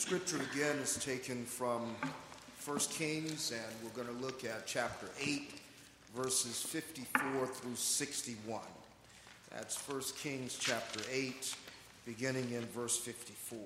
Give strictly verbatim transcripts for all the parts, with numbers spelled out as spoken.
Scripture again is taken from First Kings, and we're going to look at chapter eight, verses fifty-four through sixty-one. That's First Kings chapter eight, beginning in verse fifty-four.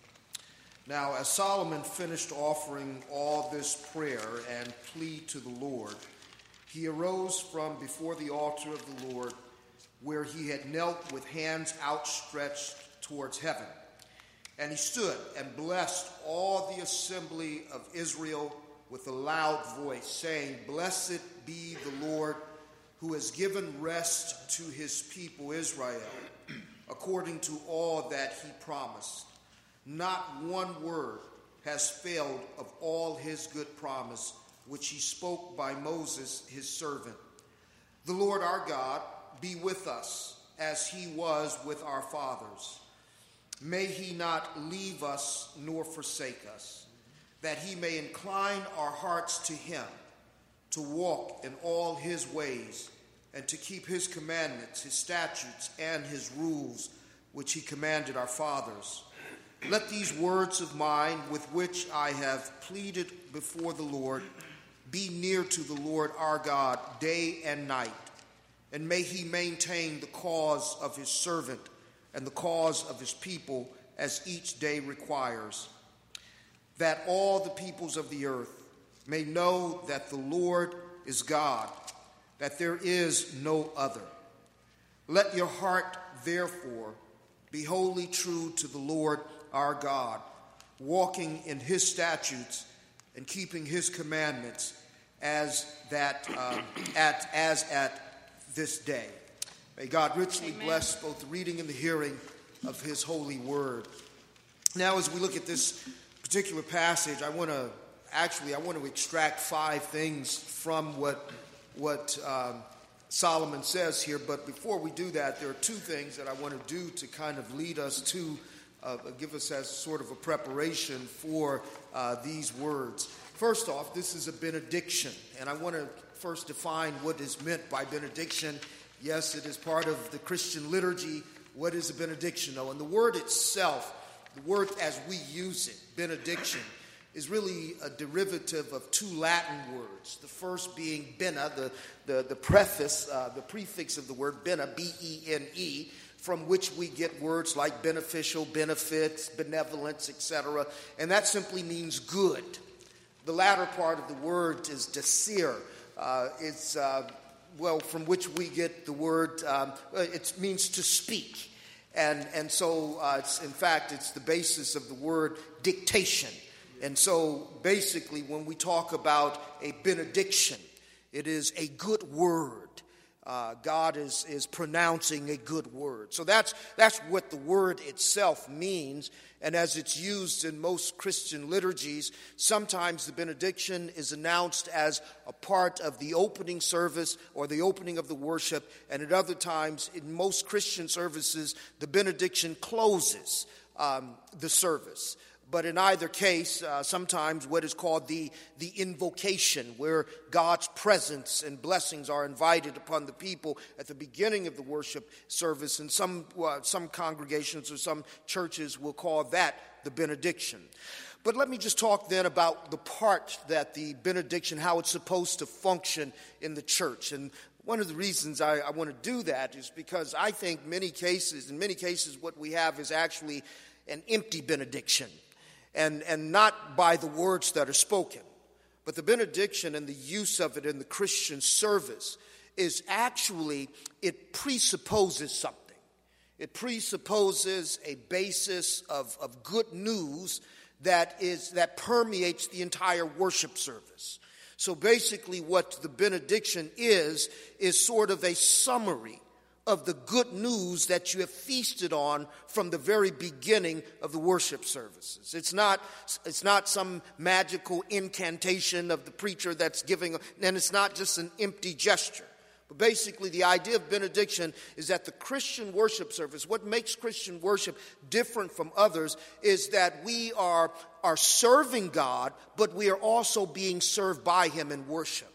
Now, as Solomon finished offering all this prayer and plea to the Lord, he arose from before the altar of the Lord, where he had knelt with hands outstretched towards heaven. And he stood and blessed all the assembly of Israel with a loud voice, saying, "Blessed be the Lord, who has given rest to his people Israel, according to all that he promised. Not one word has failed of all his good promise, which he spoke by Moses his servant. The Lord our God be with us, as he was with our fathers. May he not leave us nor forsake us, that he may incline our hearts to him, to walk in all his ways, and to keep his commandments, his statutes, and his rules, which he commanded our fathers. Let these words of mine, with which I have pleaded before the Lord, be near to the Lord our God day and night, and may he maintain the cause of his servant and the cause of his people as each day requires, that all the peoples of the earth may know that the Lord is God, that there is no other. Let your heart, therefore, be wholly true to the Lord our God, walking in his statutes and keeping his commandments as that uh, at as at this day." May God richly Amen. Bless both the reading and the hearing of his holy word. Now, as we look at this particular passage, I want to actually I want to extract five things from what what um, Solomon says here. But before we do that, there are two things that I want to do to kind of lead us to uh, give us as sort of a preparation for uh, these words. First off, this is a benediction, and I want to first define what is meant by benediction. Yes, it is part of the Christian liturgy. What is a benediction? Oh, and the word itself, the word as we use it, benediction, is really a derivative of two Latin words. The first being bene, the, the, the preface, uh, the prefix of the word bene, B E N E, from which we get words like beneficial, benefits, benevolence, et cetera. And that simply means good. The latter part of the word is desir. Uh, it's... Uh, Well, from which we get the word, um, it means to speak. And and so, uh, it's, in fact, it's the basis of the word dictation. And so, basically, when we talk about a benediction, it is a good word. Uh, God is, is pronouncing a good word. So that's that's what the word itself means. And as it's used in most Christian liturgies, sometimes the benediction is announced as a part of the opening service or the opening of the worship. And at other times, in most Christian services, the benediction closes um, the service. But in either case, uh, sometimes what is called the, the invocation, where God's presence and blessings are invited upon the people at the beginning of the worship service. And some, uh, some congregations or some churches will call that the benediction. But let me just talk then about the part that the benediction, how it's supposed to function in the church. And one of the reasons I, I want to do that is because I think many cases, in many cases, what we have is actually an empty benediction. And, and not by the words that are spoken. But the benediction and the use of it in the Christian service is actually, it presupposes something. It presupposes a basis of, of good news that is that permeates the entire worship service. So basically what the benediction is, is sort of a summary of the good news that you have feasted on from the very beginning of the worship services. It's not, it's not some magical incantation of the preacher that's giving, and it's not just an empty gesture. But basically the idea of benediction is that the Christian worship service, what makes Christian worship different from others is that we are, are serving God, but we are also being served by him in worship.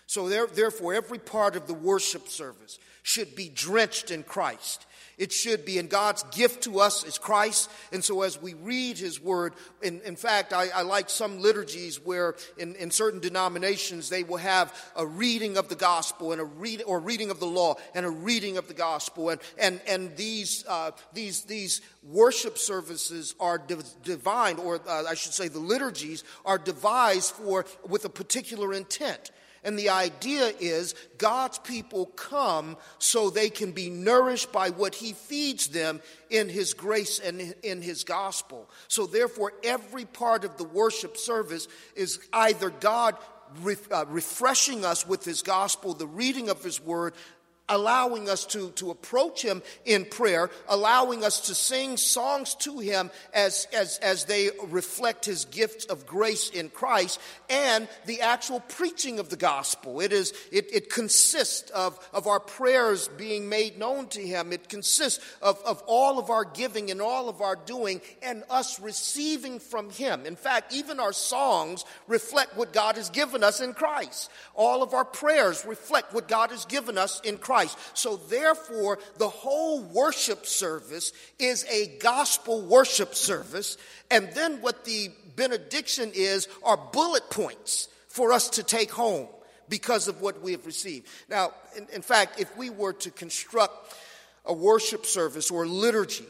So there, therefore, every part of the worship service should be drenched in Christ. It should be, and God's gift to us is Christ. And so as we read his word, in, in fact, I, I like some liturgies where in, in certain denominations they will have a reading of the gospel and a read or reading of the law and a reading of the gospel. And and and these uh, these these worship services are div- divine, or uh, I should say, the liturgies are devised for with a particular intent. And the idea is God's people come so they can be nourished by what he feeds them in his grace and in his gospel. So therefore, every part of the worship service is either God re- uh, refreshing us with his gospel, the reading of his word, allowing us to, to approach him in prayer, allowing us to sing songs to him as, as, as they reflect his gifts of grace in Christ, and the actual preaching of the gospel. It is it, it consists of, of our prayers being made known to him. It consists of, of all of our giving and all of our doing and us receiving from him. In fact, even our songs reflect what God has given us in Christ. All of our prayers reflect what God has given us in Christ. So therefore, the whole worship service is a gospel worship service. And then what the benediction is are bullet points for us to take home because of what we have received. Now, in, in fact, if we were to construct a worship service or liturgy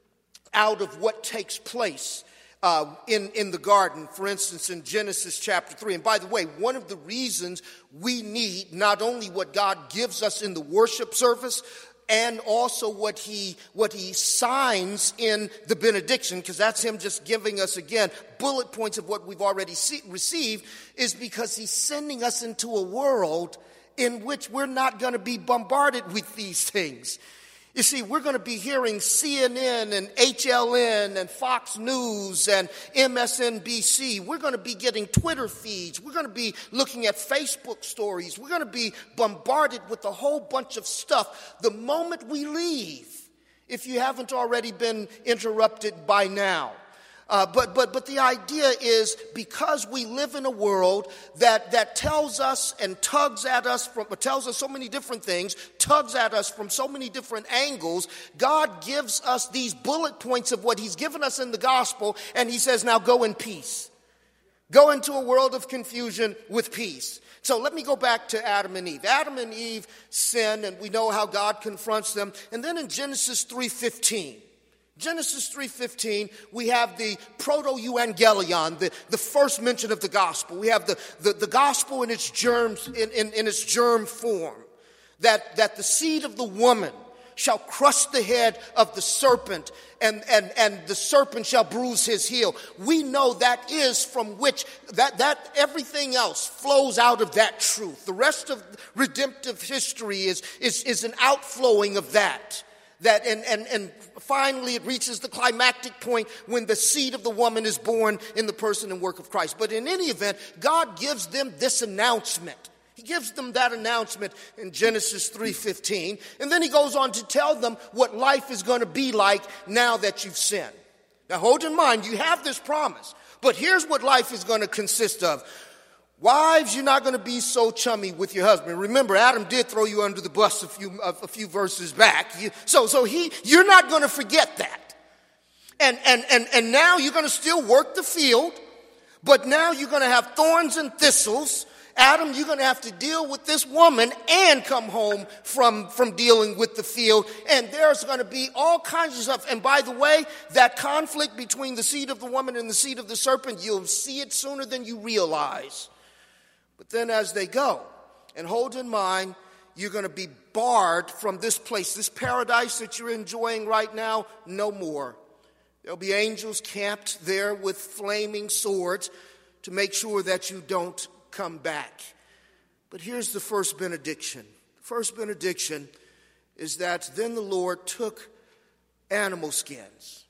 out of what takes place Uh, in, in the garden, for instance, in Genesis chapter three. And by the way, one of the reasons we need not only what God gives us in the worship service, and also what he what he signs in the benediction, because that's him just giving us, again, bullet points of what we've already see, received, is because he's sending us into a world in which we're not going to be bombarded with these things. You see, we're going to be hearing C N N and H L N and Fox News and M S N B C. We're going to be getting Twitter feeds. We're going to be looking at Facebook stories. We're going to be bombarded with a whole bunch of stuff the moment we leave, if you haven't already been interrupted by now. Uh, but but but the idea is, because we live in a world that that tells us and tugs at us from tells us so many different things, tugs at us from so many different angles, God gives us these bullet points of what he's given us in the gospel, and he says, now go in peace. Go into a world of confusion with peace. So let me go back to Adam and Eve. Adam and Eve sin, and we know how God confronts them. And then in Genesis three fifteen, Genesis three fifteen, we have the proto-evangelion, the, the first mention of the gospel. We have the, the, the gospel in its germs, in, in, in its germ form, that, that the seed of the woman shall crush the head of the serpent, and, and, and the serpent shall bruise his heel. We know that is from which, that, that everything else flows out of that truth. The rest of redemptive history is, is, is an outflowing of that. That and, and, and finally it reaches the climactic point when the seed of the woman is born in the person and work of Christ. But in any event, God gives them this announcement. He gives them that announcement in Genesis three fifteen. And then he goes on to tell them what life is going to be like now that you've sinned. Now hold in mind, you have this promise. But here's what life is going to consist of. Wives, you're not going to be so chummy with your husband. Remember, Adam did throw you under the bus a few a few verses back. You, so so he you're not going to forget that. And and and and now you're going to still work the field, but now you're going to have thorns and thistles. Adam, you're going to have to deal with this woman and come home from, from dealing with the field. And there's going to be all kinds of stuff. And by the way, that conflict between the seed of the woman and the seed of the serpent, you'll see it sooner than you realize. But then as they go, and hold in mind, you're going to be barred from this place, this paradise that you're enjoying right now, no more. There'll be angels camped there with flaming swords to make sure that you don't come back. But here's the first benediction. The first benediction is that then the Lord took animal skins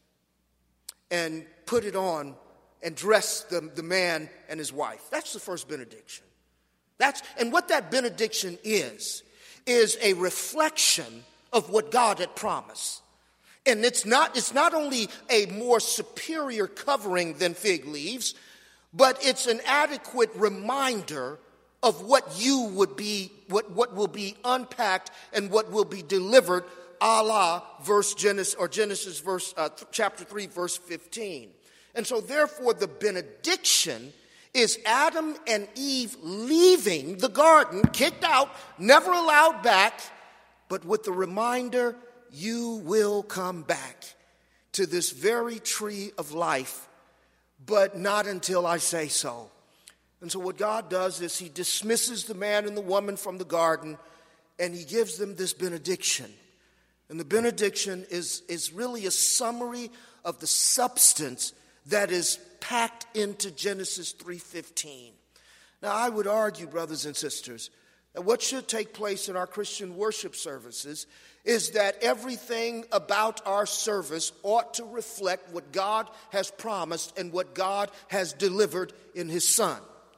and put it on and dressed the, the man and his wife. That's the first benediction. That's, and what that benediction is, is a reflection of what God had promised. And it's not, it's not only a more superior covering than fig leaves, but it's an adequate reminder of what you would be, what, what will be unpacked and what will be delivered, a la verse Genesis, or Genesis verse, uh, chapter three, verse fifteen. And so therefore the benediction is Adam and Eve leaving the garden, kicked out, never allowed back, but with the reminder, you will come back to this very tree of life, but not until I say so. And so what God does is he dismisses the man and the woman from the garden, and he gives them this benediction. And the benediction is, is really a summary of the substance that is packed into Genesis three fifteen. Now, I would argue, brothers and sisters, that what should take place in our Christian worship services is that everything about our service ought to reflect what God has promised and what God has delivered in his Son.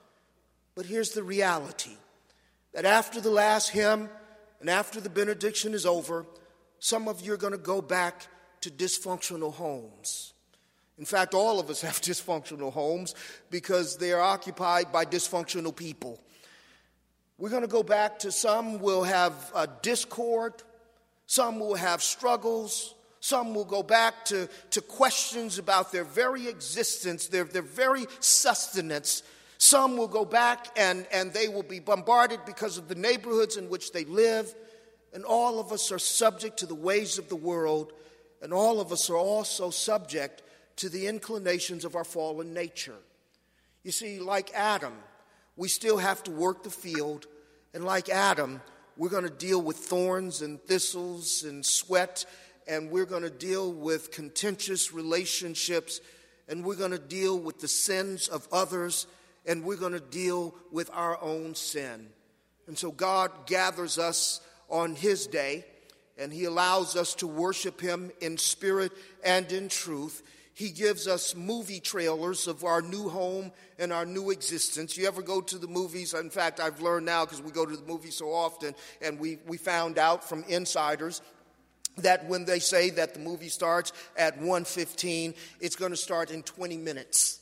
But here's the reality, that after the last hymn and after the benediction is over, some of you are going to go back to dysfunctional homes. In fact, all of us have dysfunctional homes because they are occupied by dysfunctional people. We're going to go back to some will have uh, discord, some will have struggles, some will go back to, to questions about their very existence, their, their very sustenance. Some will go back and, and they will be bombarded because of the neighborhoods in which they live. And all of us are subject to the ways of the world, and all of us are also subject to the inclinations of our fallen nature. You see, like Adam, we still have to work the field, and like Adam, we're going to deal with thorns and thistles and sweat, and we're going to deal with contentious relationships, and we're going to deal with the sins of others, and we're going to deal with our own sin. And so God gathers us on his day, and he allows us to worship him in spirit and in truth. He gives us movie trailers of our new home and our new existence. You ever go to the movies? In fact, I've learned now because we go to the movies so often, and we, we found out from insiders that when they say that the movie starts at one fifteen, it's going to start in twenty minutes.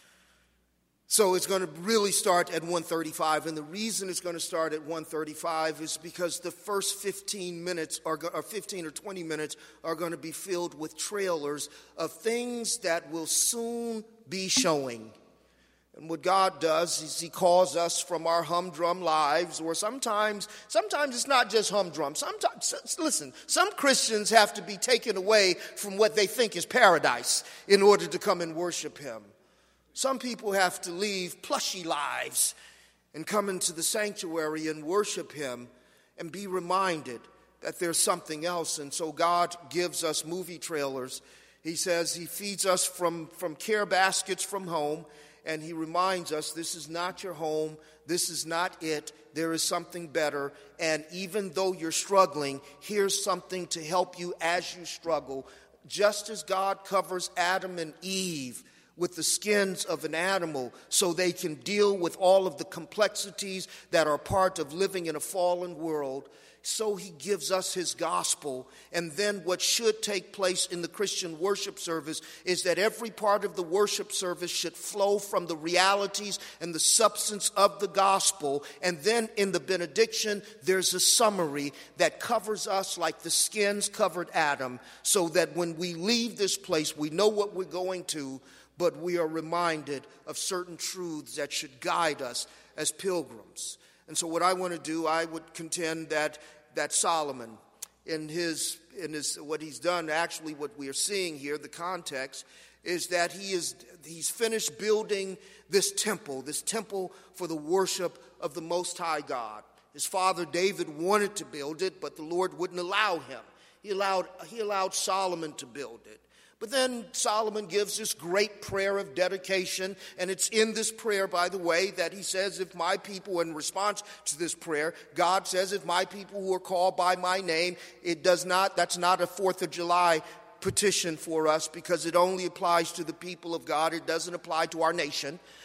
So it's going to really start at one thirty-five, and the reason it's going to start at one thirty-five is because the first fifteen minutes, are, or fifteen or twenty minutes, are going to be filled with trailers of things that will soon be showing. And what God does is he calls us from our humdrum lives, or sometimes, sometimes it's not just humdrum. Sometimes, listen, some Christians have to be taken away from what they think is paradise in order to come and worship him. Some people have to leave plushy lives and come into the sanctuary and worship him and be reminded that there's something else. And so God gives us movie trailers. He says he feeds us from, from care baskets from home, and he reminds us this is not your home, this is not it, there is something better. And even though you're struggling, here's something to help you as you struggle. Just as God covers Adam and Eve with the skins of an animal so they can deal with all of the complexities that are part of living in a fallen world, so he gives us his gospel. And then what should take place in the Christian worship service is that every part of the worship service should flow from the realities and the substance of the gospel. And then in the benediction, there's a summary that covers us like the skins covered Adam, so that when we leave this place, we know what we're going to, but we are reminded of certain truths that should guide us as pilgrims. And so what I want to do, I would contend that that Solomon, in his in his what he's done, actually what we are seeing here, the context, is that he is he's finished building this temple, this temple for the worship of the Most High God. His father David wanted to build it, but the Lord wouldn't allow him. He allowed he allowed Solomon to build it. But then Solomon gives this great prayer of dedication, and it's in this prayer, by the way, that he says, if my people, in response to this prayer, God says, if my people who are called by my name, it does not, that's not a fourth of July petition for us, because it only applies to the people of God. It doesn't apply to our nation.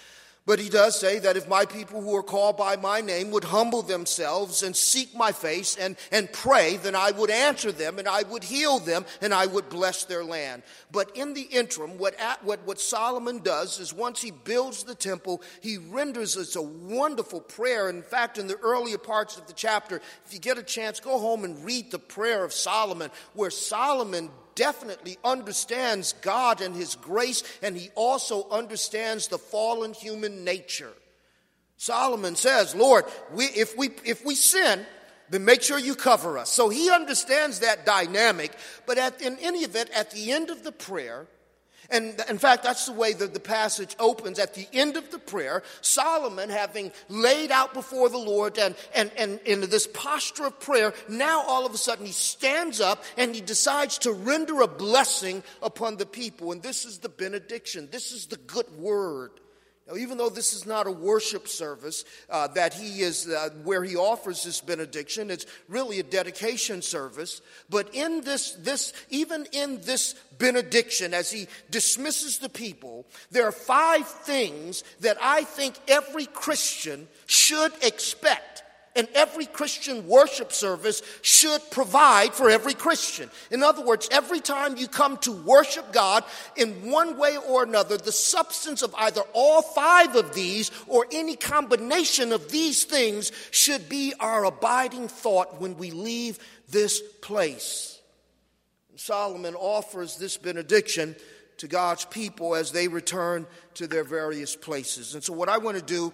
But he does say that if my people who are called by my name would humble themselves and seek my face and, and pray, then I would answer them and I would heal them and I would bless their land. But in the interim, what, what, what Solomon does is once he builds the temple, he renders us a wonderful prayer. In fact, in the earlier parts of the chapter, if you get a chance, go home and read the prayer of Solomon, where Solomon definitely understands God and his grace, and he also understands the fallen human nature. Solomon says, Lord, we, if we if we sin, then make sure you cover us. So he understands that dynamic, but at, in any event, at the end of the prayer, and in fact, that's the way that the passage opens. At the end of the prayer, Solomon, having laid out before the Lord and, and, and in this posture of prayer, now all of a sudden he stands up and he decides to render a blessing upon the people. And this is the benediction. This is the good word. Now, even though this is not a worship service uh, that he is uh, where he offers this benediction, it's really a dedication service. But in this, this, even in this benediction, as he dismisses the people, there are five things that I think every Christian should expect. And every Christian worship service should provide for every Christian. In other words, every time you come to worship God in one way or another, the substance of either all five of these or any combination of these things should be our abiding thought when we leave this place. Solomon offers this benediction to God's people as they return to their various places. And so what I want to do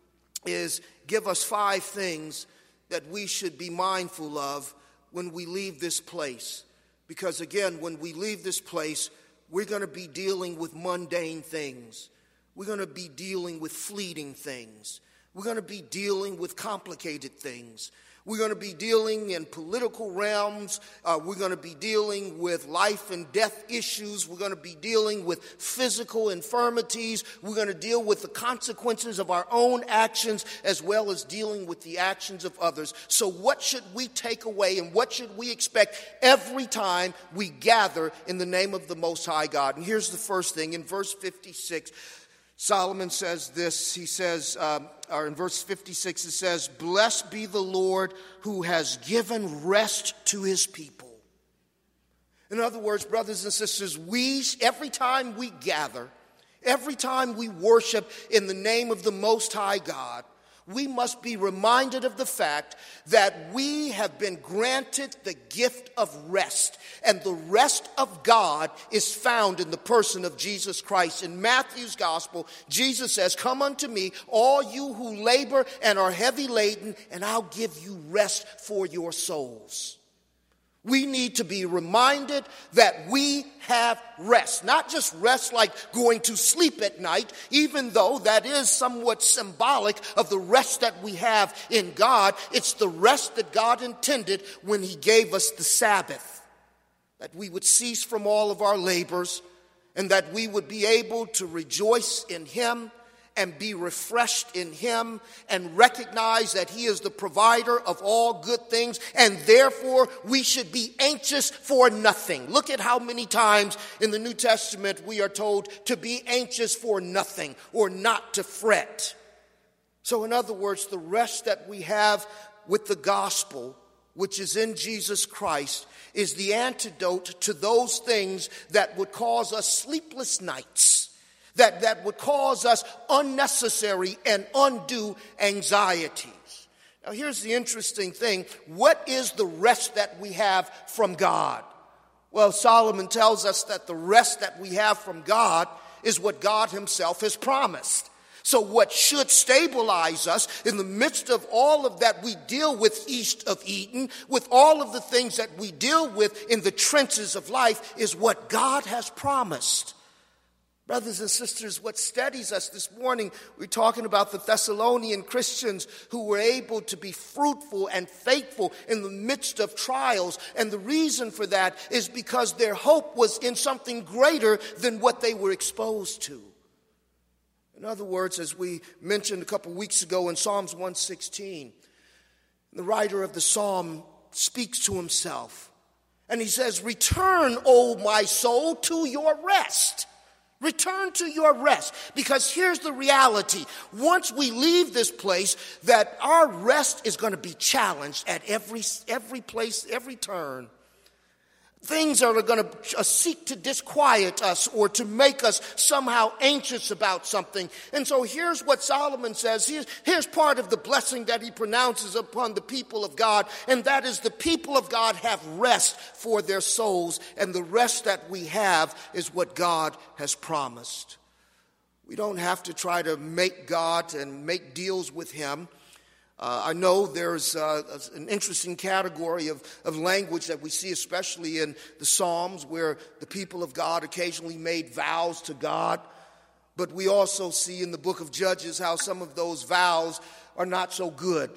is give us five things that we should be mindful of when we leave this place. Because again, when we leave this place, we're going to be dealing with mundane things. We're going to be dealing with fleeting things. We're going to be dealing with complicated things. We're going to be dealing in political realms. Uh, we're going to be dealing with life and death issues. We're going to be dealing with physical infirmities. We're going to deal with the consequences of our own actions as well as dealing with the actions of others. So what should we take away and what should we expect every time we gather in the name of the Most High God? And here's the first thing. In verse fifty-six, Solomon says this, he says, um, or in verse fifty-six it says, "Blessed be the Lord who has given rest to his people." In other words, brothers and sisters, we, every time we gather, every time we worship in the name of the Most High God, we must be reminded of the fact that we have been granted the gift of rest. And the rest of God is found in the person of Jesus Christ. In Matthew's gospel, Jesus says, "Come unto me, all you who labor and are heavy laden, and I'll give you rest for your souls." We need to be reminded that we have rest. Not just rest like going to sleep at night, even though that is somewhat symbolic of the rest that we have in God. It's the rest that God intended when he gave us the Sabbath. That we would cease from all of our labors and that we would be able to rejoice in him and be refreshed in him and recognize that he is the provider of all good things, and therefore we should be anxious for nothing. Look at how many times in the New Testament we are told to be anxious for nothing or not to fret. So in other words, the rest that we have with the gospel, which is in Jesus Christ, is the antidote to those things that would cause us sleepless nights. That, that would cause us unnecessary and undue anxieties. Now here's the interesting thing. What is the rest that we have from God? Well, Solomon tells us that the rest that we have from God is what God himself has promised. So what should stabilize us in the midst of all of that we deal with east of Eden, with all of the things that we deal with in the trenches of life, is what God has promised. Brothers and sisters, what steadies us this morning, we're talking about the Thessalonian Christians who were able to be fruitful and faithful in the midst of trials. And the reason for that is because their hope was in something greater than what they were exposed to. In other words, as we mentioned a couple weeks ago in Psalms one sixteen, the writer of the psalm speaks to himself. And he says, "Return, O my soul, to your rest. Return to your rest. Because here's the reality. Once we leave this place, that our rest is going to be challenged at every, every place, every turn. Things are going to seek to disquiet us or to make us somehow anxious about something. And so here's what Solomon says. Here's, here's part of the blessing that he pronounces upon the people of God. And that is the people of God have rest for their souls. And the rest that we have is what God has promised. We don't have to try to make God and make deals with him. Uh, I know there's uh, an interesting category of, of language that we see, especially in the Psalms, where the people of God occasionally made vows to God. But we also see in the book of Judges how some of those vows are not so good.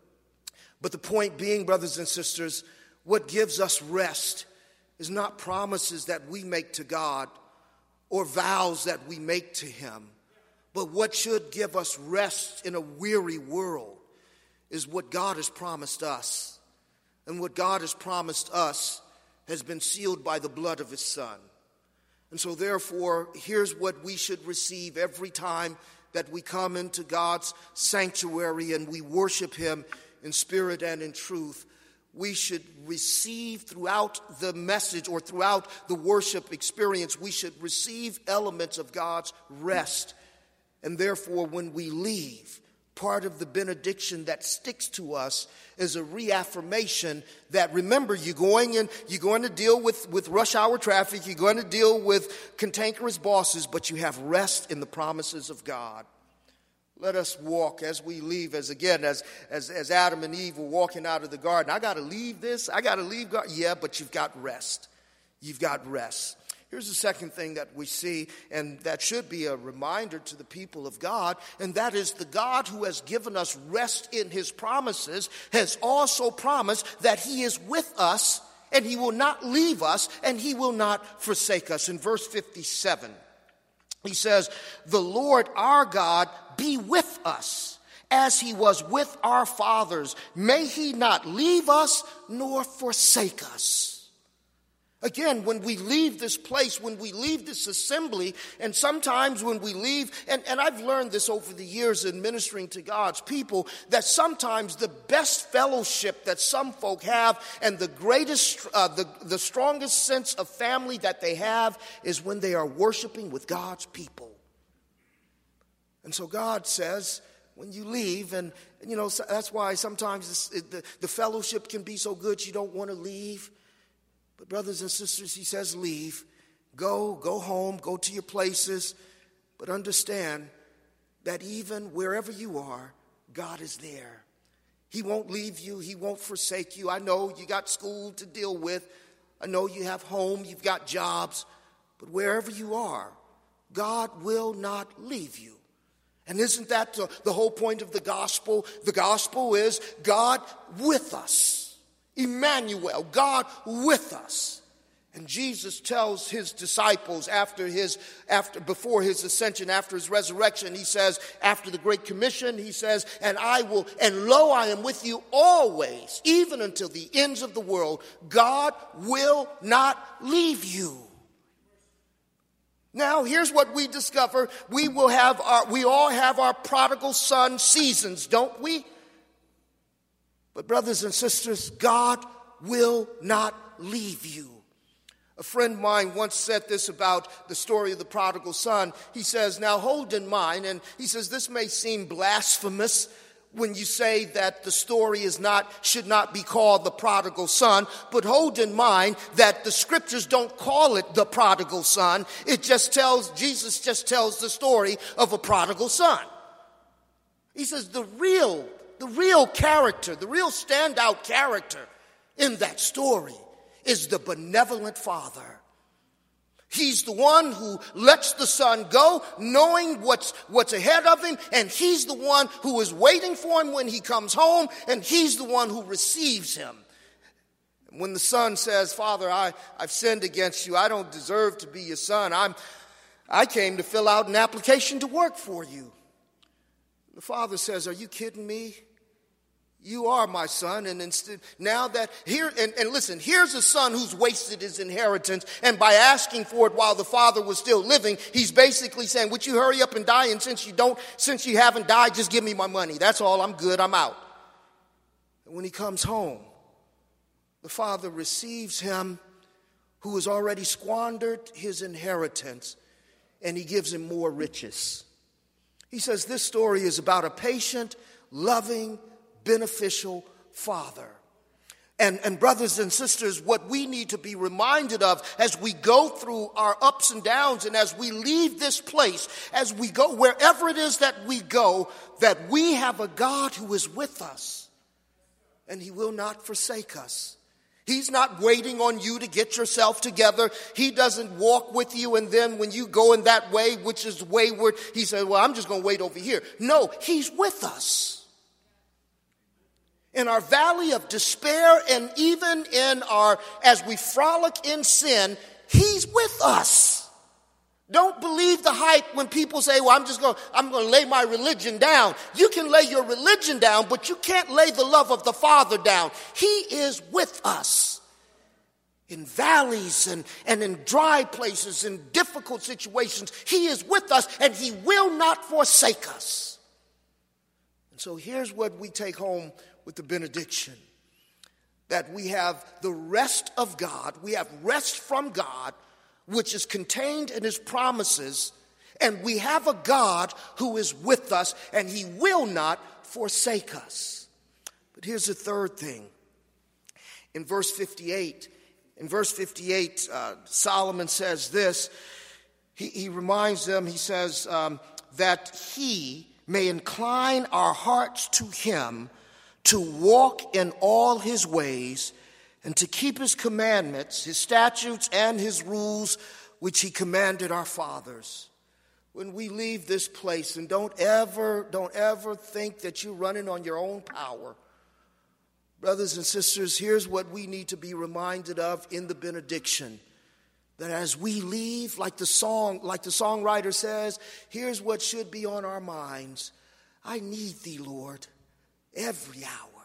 But the point being, brothers and sisters, what gives us rest is not promises that we make to God or vows that we make to him. But what should give us rest in a weary world is what God has promised us. And what God has promised us has been sealed by the blood of his Son. And so therefore, here's what we should receive every time that we come into God's sanctuary and we worship him in spirit and in truth. We should receive throughout the message or throughout the worship experience, we should receive elements of God's rest. And therefore, when we leave, part of the benediction that sticks to us is a reaffirmation that, remember, you're going in, you're going to deal with, with rush hour traffic, you're going to deal with cantankerous bosses, but you have rest in the promises of God. Let us walk as we leave, as again, as, as, as Adam and Eve were walking out of the garden. I got to leave this, I got to leave God. Yeah, but you've got rest. You've got rest. Here's the second thing that we see, and that should be a reminder to the people of God, and that is the God who has given us rest in his promises has also promised that he is with us, and he will not leave us, and he will not forsake us. In verse fifty-seven, he says, "The Lord our God be with us, as he was with our fathers. May he not leave us nor forsake us." Again, when we leave this place, when we leave this assembly, and sometimes when we leave, and, and I've learned this over the years in ministering to God's people, that sometimes the best fellowship that some folk have and the greatest, uh, the, the strongest sense of family that they have is when they are worshiping with God's people. And so God says, when you leave, and, and you know, so that's why sometimes this, the, the fellowship can be so good you don't want to leave. But brothers and sisters, he says, leave, go, go home, go to your places. But understand that even wherever you are, God is there. He won't leave you. He won't forsake you. I know you got school to deal with. I know you have home, you've got jobs. But wherever you are, God will not leave you. And isn't that the, the whole point of the gospel? The gospel is God with us. Emmanuel, God with us. And Jesus tells his disciples after his, after, before his ascension, after his resurrection, he says, after the Great Commission, he says, and I will, and lo, I am with you always, even until the ends of the world. God will not leave you. Now, here's what we discover. We will have our, we all have our prodigal son seasons, don't we? But brothers and sisters, God will not leave you. A friend of mine once said this about the story of the prodigal son. He says, now hold in mind, and he says, this may seem blasphemous when you say that the story is not, should not be called the prodigal son, but hold in mind that the scriptures don't call it the prodigal son. It just tells, Jesus just tells the story of a prodigal son. He says the real The real character, the real standout character in that story is the benevolent father. He's the one who lets the son go, knowing what's, what's ahead of him, and he's the one who is waiting for him when he comes home, and he's the one who receives him. When the son says, Father, I, I've sinned against you. I don't deserve to be your son. I'm, I came to fill out an application to work for you. The father says, are you kidding me? You are my son, and instead, now that here, and, and listen, here's a son who's wasted his inheritance, and by asking for it while the father was still living, he's basically saying, would you hurry up and die, and since you don't, since you haven't died, just give me my money. That's all, I'm good, I'm out. And when he comes home, the father receives him who has already squandered his inheritance, and he gives him more riches. He says this story is about a patient, loving, beneficial father. And, and brothers and sisters, what we need to be reminded of as we go through our ups and downs and as we leave this place, as we go wherever it is that we go, that we have a God who is with us and he will not forsake us. He's not waiting on you to get yourself together. He doesn't walk with you and then when you go in that way, which is wayward, he says, well, I'm just going to wait over here. No, he's with us. In our valley of despair and even in our, as we frolic in sin, he's with us. Don't believe the hype when people say, well, I'm just going, I'm going to lay my religion down. You can lay your religion down, but you can't lay the love of the Father down. He is with us in valleys and, and in dry places, in difficult situations. He is with us and he will not forsake us. And so here's what we take home with the benediction, that we have the rest of God, we have rest from God, which is contained in his promises, and we have a God who is with us, and he will not forsake us. But here's the third thing. In verse fifty-eight, in verse fifty-eight, uh, Solomon says this, he, he reminds them, he says, um, that he may incline our hearts to him, to walk in all his ways, and to keep his commandments, his statutes, and his rules, which he commanded our fathers. When we leave this place, and don't ever, don't ever think that you're running on your own power. Brothers and sisters, here's what we need to be reminded of in the benediction. That as we leave, like the song, like the songwriter says, here's what should be on our minds. I need thee, Lord, every hour.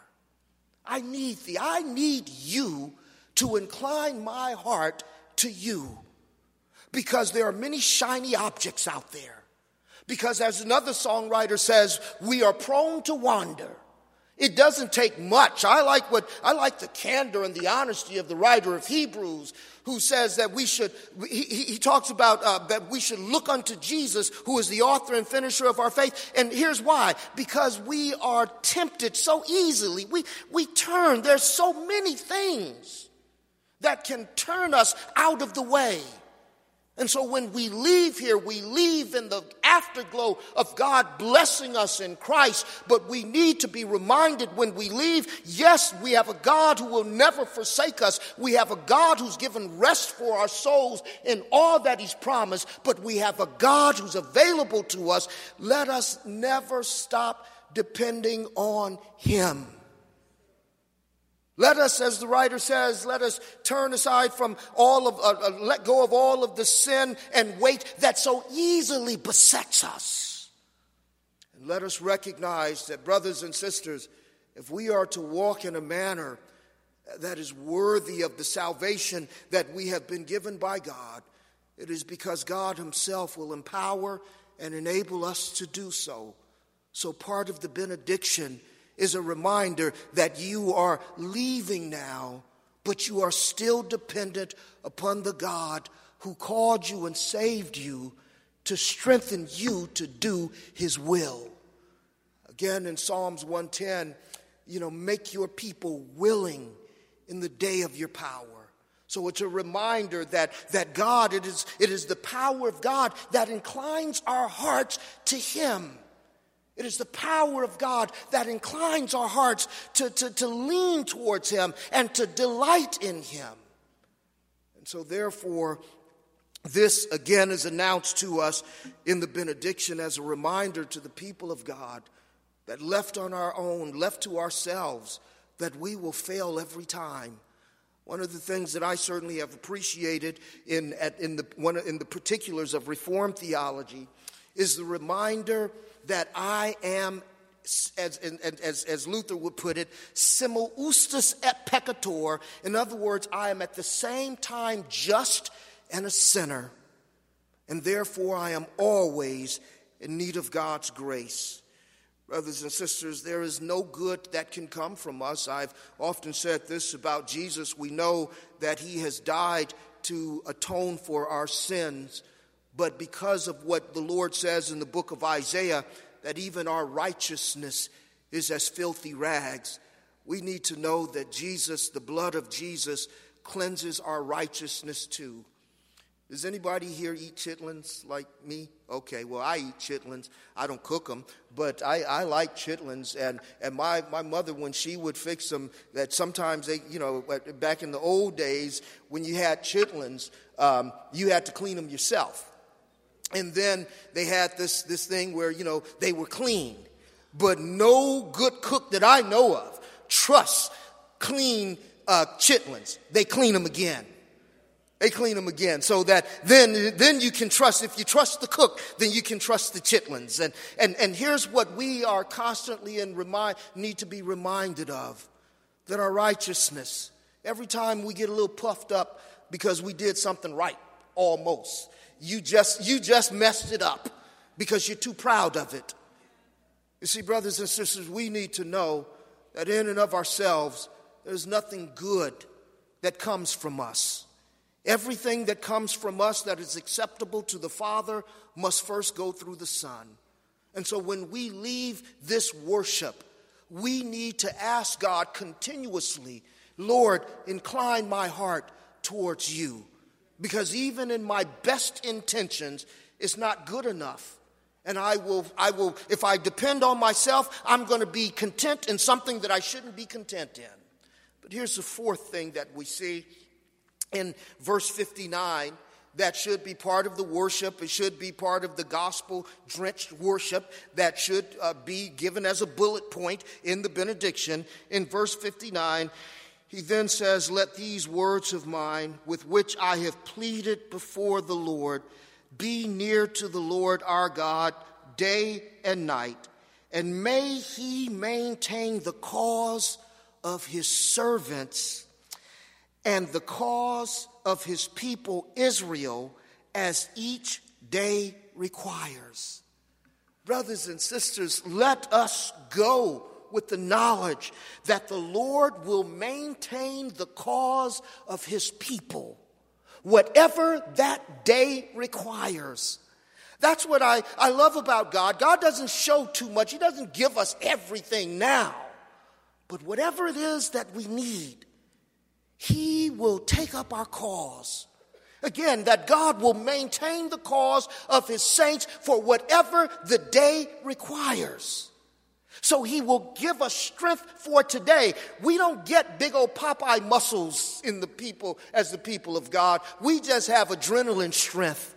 I need thee. I need you to incline my heart to you. Because there are many shiny objects out there. Because as another songwriter says, we are prone to wander. It doesn't take much. I like what I like the candor and the honesty of the writer of Hebrews, who says that we should, he, he talks about uh, that we should look unto Jesus, who is the author and finisher of our faith. And here's why. Because we are tempted so easily. We, we turn. There's so many things that can turn us out of the way. And so when we leave here, we leave in the afterglow of God blessing us in Christ. But we need to be reminded when we leave, yes, we have a God who will never forsake us. We have a God who's given rest for our souls in all that he's promised. But we have a God who's available to us. Let us never stop depending on him. Let us, as the writer says, let us turn aside from all of, uh, uh, let go of all of the sin and weight that so easily besets us. And let us recognize that, brothers and sisters, if we are to walk in a manner that is worthy of the salvation that we have been given by God, it is because God himself will empower and enable us to do so. So part of the benediction is a reminder that you are leaving now, but you are still dependent upon the God who called you and saved you to strengthen you to do his will. Again, in Psalms one ten, you know, make your people willing in the day of your power. So it's a reminder that, that God, it is, it is the power of God that inclines our hearts to him. It is the power of God that inclines our hearts to, to, to lean towards him and to delight in him. And so therefore, this again is announced to us in the benediction as a reminder to the people of God that left on our own, left to ourselves, that we will fail every time. One of the things that I certainly have appreciated in, at, in, the, one, in the particulars of Reformed theology is the reminder that I am as, as, as Luther would put it, simul justus et peccator. In other words, I am at the same time just and a sinner, and therefore I am always in need of God's grace. Brothers and sisters, there is no good that can come from us. I've often said this about Jesus. We know that he has died to atone for our sins, but because of what the Lord says in the book of Isaiah, that even our righteousness is as filthy rags, we need to know that Jesus, the blood of Jesus, cleanses our righteousness too. Does anybody here eat chitlins like me? Okay, well, I eat chitlins. I don't cook them, but I, I like chitlins. And, and my, my mother, when she would fix them, that sometimes they, you know, back in the old days, when you had chitlins, um, you had to clean them yourself. And then they had this, this thing where, you know, they were clean. But no good cook that I know of trusts clean uh, chitlins. They clean them again. They clean them again, so that then, then you can trust. If you trust the cook, then you can trust the chitlins. And, and, and here's what we are constantly and remind, need to be reminded of, that our righteousness, every time we get a little puffed up because we did something right, almost, you just, you just messed it up because you're too proud of it. You see, brothers and sisters, we need to know that in and of ourselves, there's nothing good that comes from us. Everything that comes from us that is acceptable to the Father must first go through the Son. And so when we leave this worship, we need to ask God continuously, Lord, incline my heart towards you. Because even in my best intentions, it's not good enough. And I will, I will, if I depend on myself, I'm going to be content in something that I shouldn't be content in. But here's the fourth thing that we see in verse fifty-nine, that should be part of the worship. It should be part of the gospel-drenched worship that should uh, be given as a bullet point in the benediction. In verse fifty-nine, he then says, let these words of mine, with which I have pleaded before the Lord, be near to the Lord our God day and night, and may he maintain the cause of his servants and the cause of his people Israel as each day requires. Brothers and sisters, let us go with the knowledge that the Lord will maintain the cause of his people, whatever that day requires. That's what I, I love about God. God doesn't show too much. He doesn't give us everything now. But whatever it is that we need, he will take up our cause. Again, that God will maintain the cause of his saints for whatever the day requires. So he will give us strength for today. We don't get big old Popeye muscles in the people as the people of God. We just have adrenaline strength.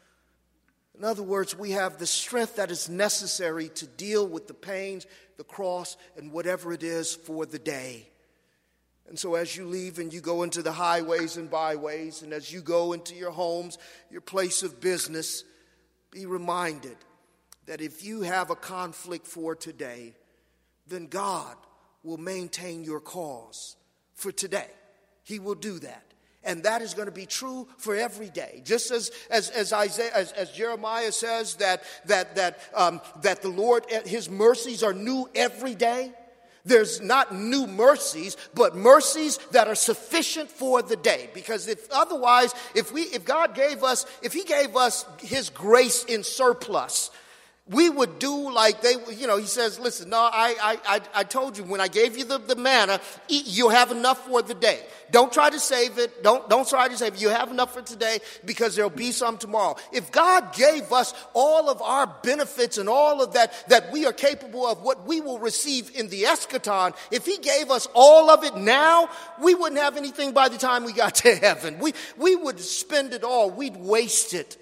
In other words, we have the strength that is necessary to deal with the pains, the cross, and whatever it is for the day. And so as you leave and you go into the highways and byways, and as you go into your homes, your place of business, be reminded that if you have a conflict for today, then God will maintain your cause for today. He will do that. And that is going to be true for every day. Just as as as Isaiah, as, as Jeremiah says that that that um, that the Lord, his mercies are new every day. There's not new mercies, but mercies that are sufficient for the day. Because if otherwise, if we, if God gave us, if he gave us his grace in surplus, we would do like they, you know, he says, listen, no, I, I, I told you when I gave you the, the manna, eat, you'll have enough for the day. Don't try to save it. Don't, don't try to save it. You have enough for today because there'll be some tomorrow. If God gave us all of our benefits and all of that, that we are capable of what we will receive in the eschaton, if he gave us all of it now, we wouldn't have anything by the time we got to heaven. We, we would spend it all. We'd waste it.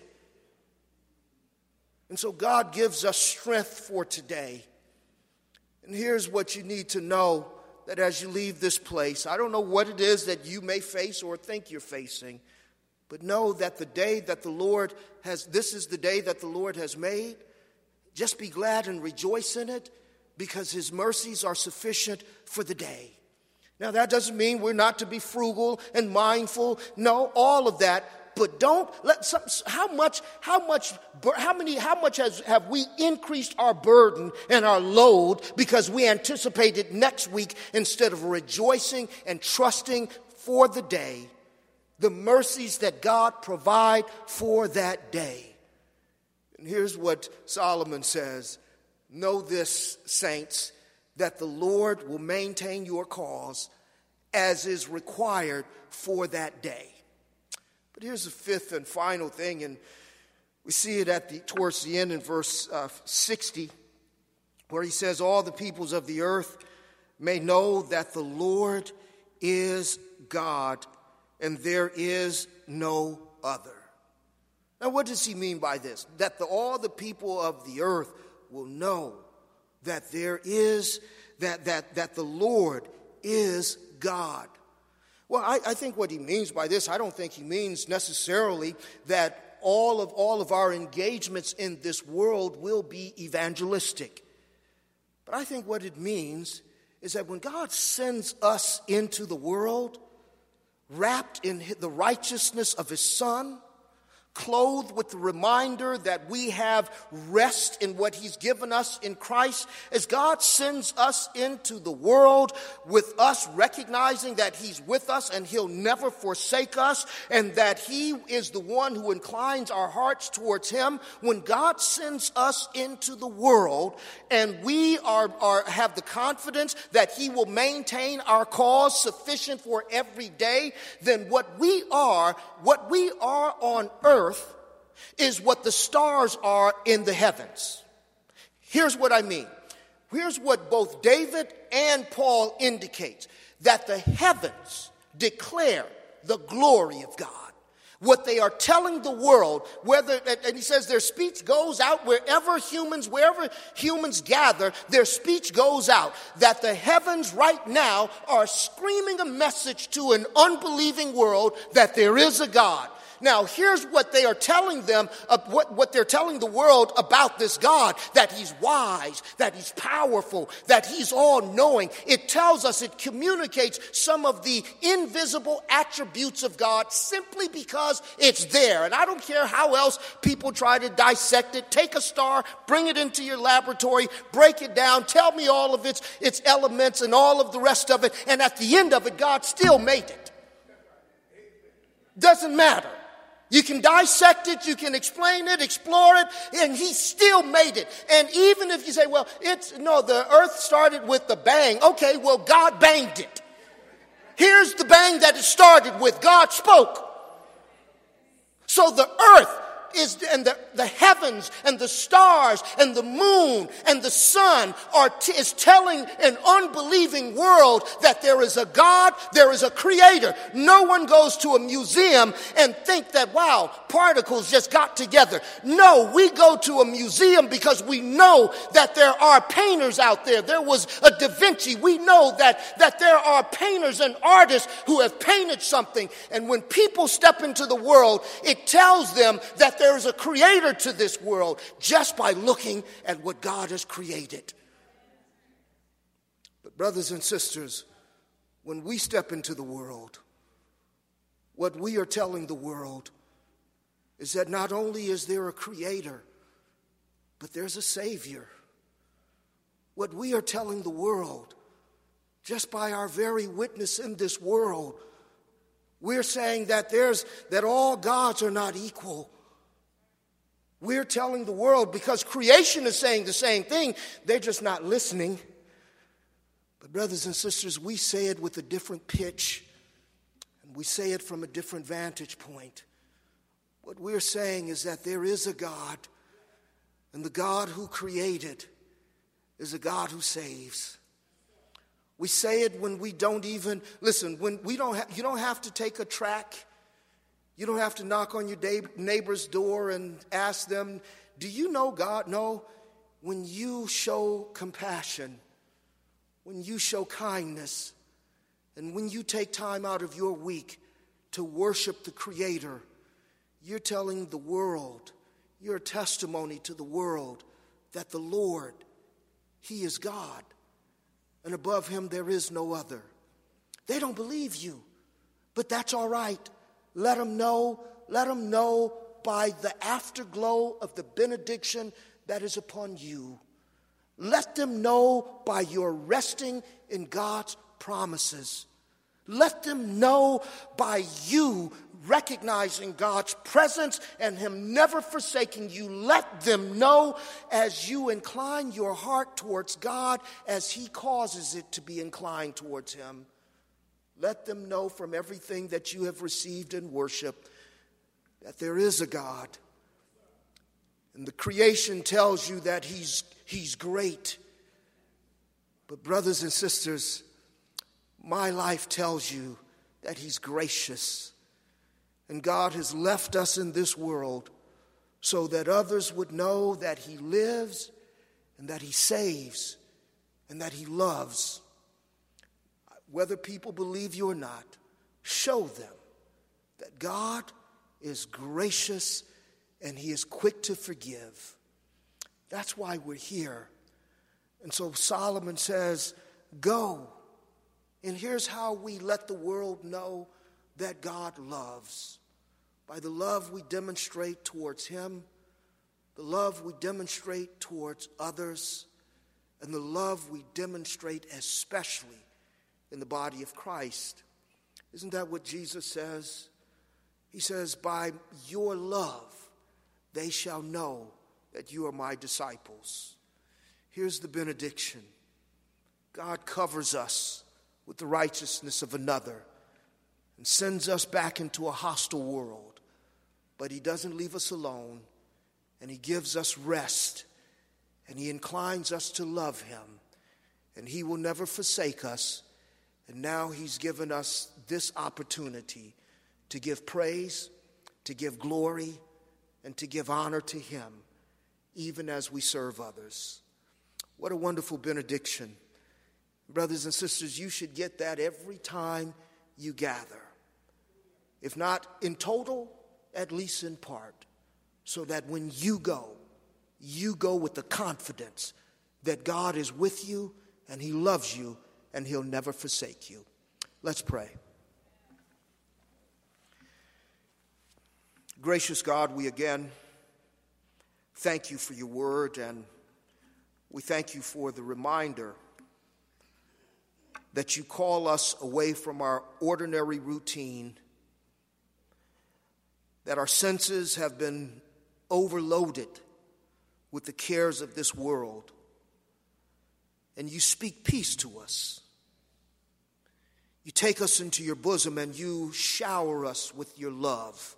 And so God gives us strength for today. And here's what you need to know, that as you leave this place, I don't know what it is that you may face or think you're facing, but know that the day that the Lord has, this is the day that the Lord has made. Just be glad and rejoice in it, because his mercies are sufficient for the day. Now, that doesn't mean we're not to be frugal and mindful. No, all of that. But don't let some, how much, how much, how many, how much has, have we increased our burden and our load because we anticipated next week instead of rejoicing and trusting for the day, the mercies that God provide for that day. And here's what Solomon says: know this, saints, that the Lord will maintain your cause as is required for that day. But here's the fifth and final thing, and we see it at the towards the end in verse uh, sixty, where he says, all the peoples of the earth may know that the Lord is God, and there is no other. Now, what does he mean by this? That the, all the people of the earth will know that there is, that that that the Lord is God. Well, I, I think what he means by this, I don't think he means necessarily that all of all of our engagements in this world will be evangelistic. But I think what it means is that when God sends us into the world, wrapped in the righteousness of his Son, clothed with the reminder that we have rest in what he's given us in Christ, as God sends us into the world with us recognizing that he's with us and he'll never forsake us, and that he is the one who inclines our hearts towards him. When God sends us into the world and we are, are have the confidence that he will maintain our cause sufficient for every day, then what we are, what we are on earth is what the stars are in the heavens. Here's what I mean. Here's what both David and Paul indicate: that the heavens declare the glory of God. What they are telling the world, whether, and he says their speech goes out wherever humans, wherever humans gather, their speech goes out. That the heavens right now are screaming a message to an unbelieving world that there is a God. Now, here's what they are telling them, uh, what, what they're telling the world about this God: that he's wise, that he's powerful, that he's all-knowing. It tells us, it communicates some of the invisible attributes of God simply because it's there. And I don't care how else people try to dissect it. Take a star, bring it into your laboratory, break it down, tell me all of its, its elements and all of the rest of it, and at the end of it, God still made it. Doesn't matter. You can dissect it, you can explain it, explore it, and he still made it. And even if you say, well, it's, no, the earth started with the bang. Okay, well, God banged it. Here's the bang that it started with. God spoke. So the earth is, and the, the heavens and the stars and the moon and the sun are t- is telling an unbelieving world that there is a God, there is a creator. No one goes to a museum and think that, wow, particles just got together. No, we go to a museum because we know that there are painters out there. There was a Da Vinci. We know that, that there are painters and artists who have painted something. And when people step into the world, it tells them that there is a creator to this world just by looking at what God has created. But brothers and sisters, when we step into the world, what we are telling the world is that not only is there a creator, but there's a savior. What we are telling the world, just by our very witness in this world, we're saying that there's that all gods are not equal. We're telling the world, because creation is saying the same thing, they're just not listening. But brothers and sisters, we say it with a different pitch, and we say it from a different vantage point. What we're saying is that there is a God, and the God who created is a God who saves. We say it when we don't even, listen, when we don't ha- you don't have to take a track. You don't have to knock on your neighbor's door and ask them, do you know God? No, when you show compassion, when you show kindness, and when you take time out of your week to worship the Creator, you're telling the world, you're a testimony to the world that the Lord He is God, and above him there is no other. They don't believe you, but that's all right. Let them know, let them know by the afterglow of the benediction that is upon you. Let them know by your resting in God's promises. Let them know by you recognizing God's presence and him never forsaking you. Let them know as you incline your heart towards God as he causes it to be inclined towards him. Let them know from everything that you have received in worship that there is a God. And the creation tells you that he's, he's great. But brothers and sisters, my life tells you that he's gracious. And God has left us in this world so that others would know that he lives and that he saves and that he loves. Whether people believe you or not, show them that God is gracious and he is quick to forgive. That's why we're here. And so Solomon says, go. And here's how we let the world know that God loves. By the love we demonstrate towards him, the love we demonstrate towards others, and the love we demonstrate especially in the body of Christ. Isn't that what Jesus says? He says, by your love, they shall know that you are my disciples. Here's the benediction. God covers us with the righteousness of another and sends us back into a hostile world. But he doesn't leave us alone, and he gives us rest, and he inclines us to love him, and he will never forsake us. And now he's given us this opportunity to give praise, to give glory, and to give honor to him, even as we serve others. What a wonderful benediction. Brothers and sisters, you should get that every time you gather. If not in total, at least in part, so that when you go, you go with the confidence that God is with you and he loves you and he'll never forsake you. Let's pray. Gracious God, we again thank you for your word, and we thank you for the reminder that you call us away from our ordinary routine, that our senses have been overloaded with the cares of this world, and you speak peace to us. You take us into your bosom and you shower us with your love.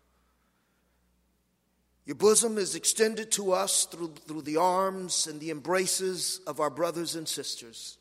Your bosom is extended to us through, through the arms and the embraces of our brothers and sisters.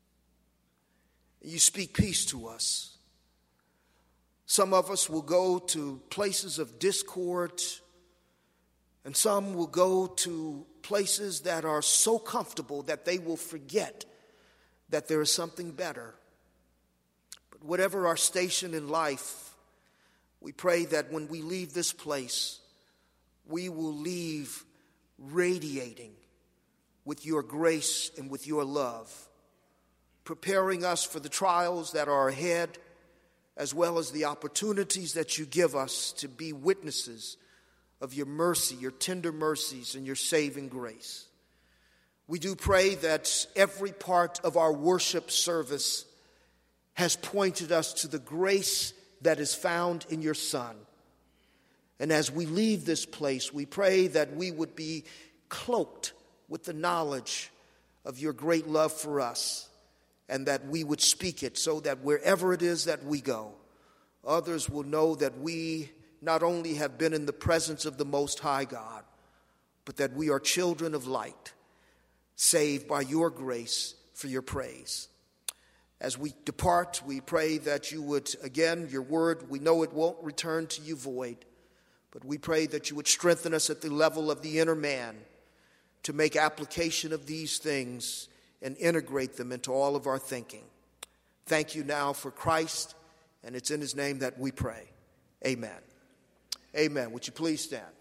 You speak peace to us. Some of us will go to places of discord, and some will go to places that are so comfortable that they will forget that there is something better. But whatever our station in life, we pray that when we leave this place, we will leave radiating with your grace and with your love, preparing us for the trials that are ahead, as well as the opportunities that you give us to be witnesses of your mercy, your tender mercies, and your saving grace. We do pray that every part of our worship service has pointed us to the grace that is found in your Son. And as we leave this place, we pray that we would be cloaked with the knowledge of your great love for us, and that we would speak it so that wherever it is that we go, others will know that we not only have been in the presence of the Most High God, but that we are children of light, saved by your grace for your praise. As we depart, we pray that you would, again, your word, we know it won't return to you void, but we pray that you would strengthen us at the level of the inner man to make application of these things and integrate them into all of our thinking. Thank you now for Christ, and it's in his name that we pray. Amen. Amen. Would you please stand?